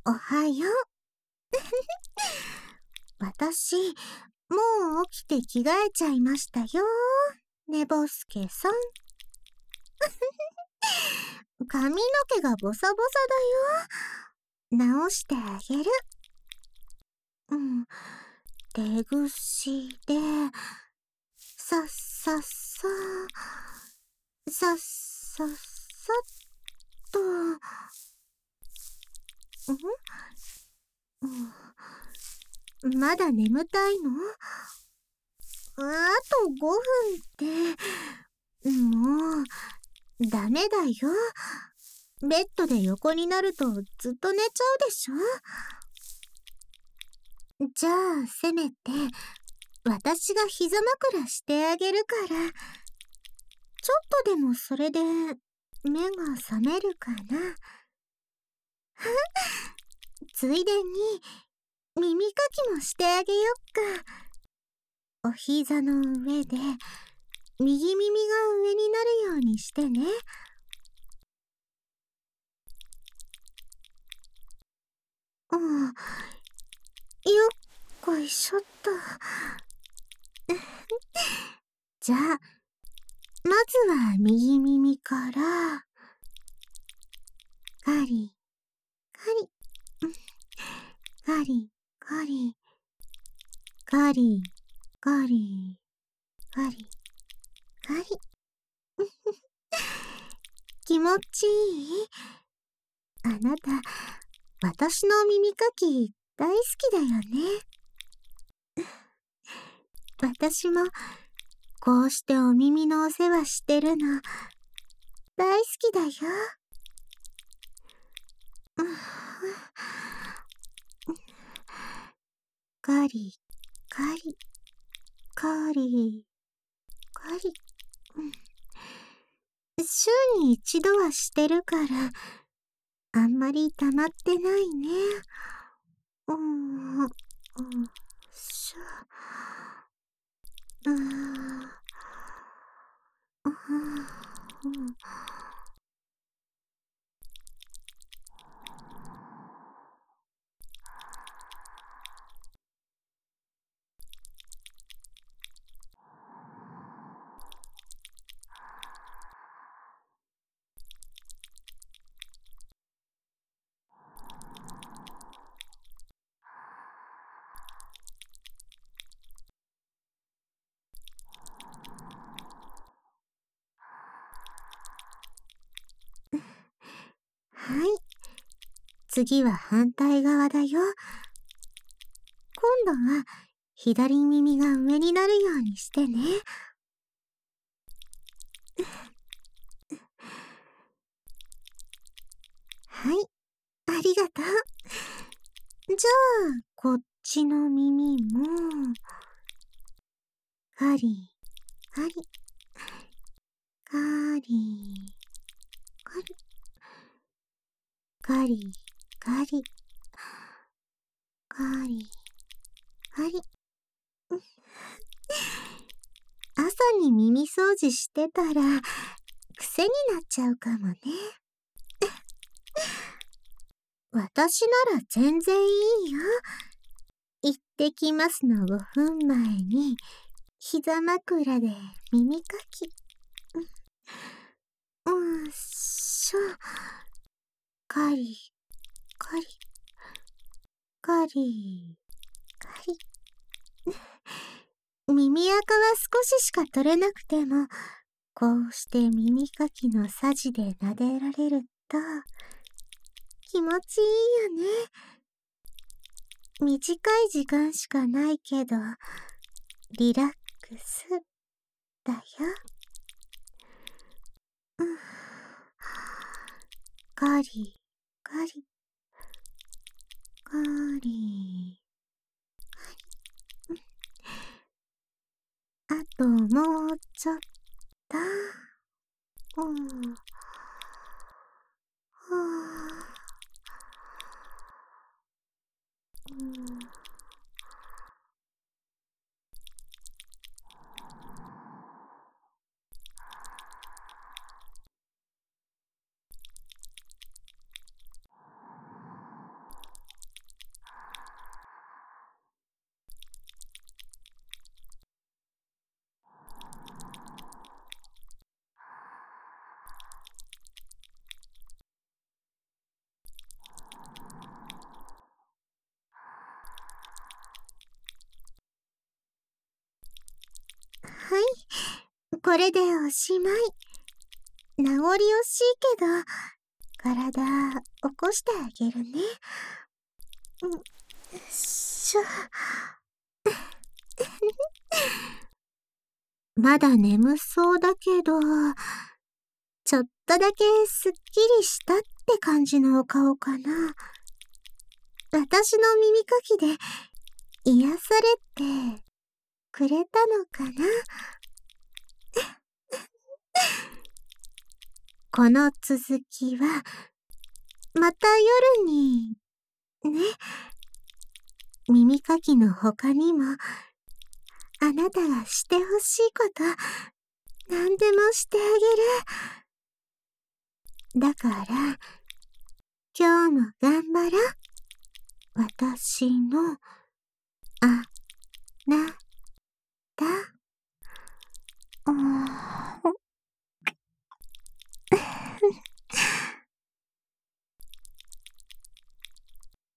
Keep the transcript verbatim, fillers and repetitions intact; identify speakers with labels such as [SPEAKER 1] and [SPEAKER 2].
[SPEAKER 1] おはよう。私、もう起きて着替えちゃいましたよ。ねぼすけさん。髪の毛がボサボサだよ。直してあげる。うん。手ぐしで、さっさっさ、さっさっさっと。ん、うん、まだ眠たいの？あとごふんって、もう、ダメだよ。ベッドで横になるとずっと寝ちゃうでしょ？じゃあ、せめて、私が膝枕してあげるから、ちょっとでもそれで、目が覚めるかな。ついでに、耳かきもしてあげよっか。お膝の上で、右耳が上になるようにしてね。うん。よっこいしょっと。じゃあ、まずは右耳から、ガリ、ガリ、ガリ、ガリ、ガリ、ガリ、ガリ、ガリ。気持ちいい？あなた、私の耳かき大好きだよね。私も、こうしてお耳のお世話してるの、大好きだよ。ガリ、ガリ、ガリ、ガリ。週に一度はしてるから、あんまり溜まってないね。うん、うん、しょ、うん、うん。はい。次は反対側だよ。今度は左耳が上になるようにしてね。はい、ありがとう。じゃあ、こっちの耳も、ガリ、ガリ、ガリ、ガリ、ガリ、ガリ、ガリ、ガリ。朝に耳掃除してたら、癖になっちゃうかもね。私なら全然いいよ。行ってきますのごふんまえに、膝枕で耳かき。うん、しょ。ガリ、ガリ、ガリ、ガリ。耳垢は少ししか取れなくても、こうして耳かきのさじで撫でられると、気持ちいいよね。短い時間しかないけど、リラックスだよ。うん、ガリ、ガリ、ガリ、ガリ。あともうちょっと。うん。はあ。うん。 これでおしまい。名残惜しいけど、体起こしてあげるね。んしょ。まだ眠そうだけど、ちょっとだけすっきりしたって感じのお顔かな。私の耳かきで癒されてくれたのかな。この続きは、また夜に、ね。耳かきの他にも、あなたがしてほしいこと、何でもしてあげる。だから、今日も頑張ろう。私の、あ、